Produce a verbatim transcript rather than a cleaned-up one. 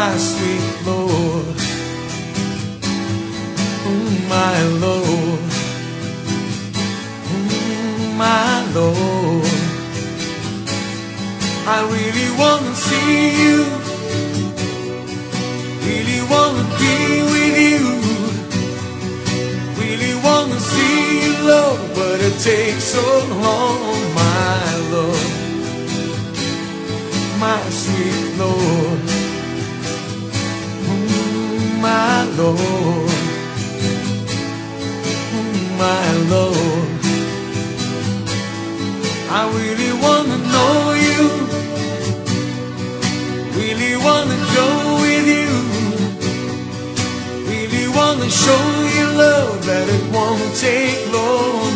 my sweet Lord, mm, my Lord, mm, my Lord. I really wanna see you, really wanna be with you, really wanna see you, Lord, but it takes so long, my Lord, my sweet Lord, mm, my Lord, mm, my Lord. I really wanna know you, really wanna go with you, really wanna show you love, that it won't take long.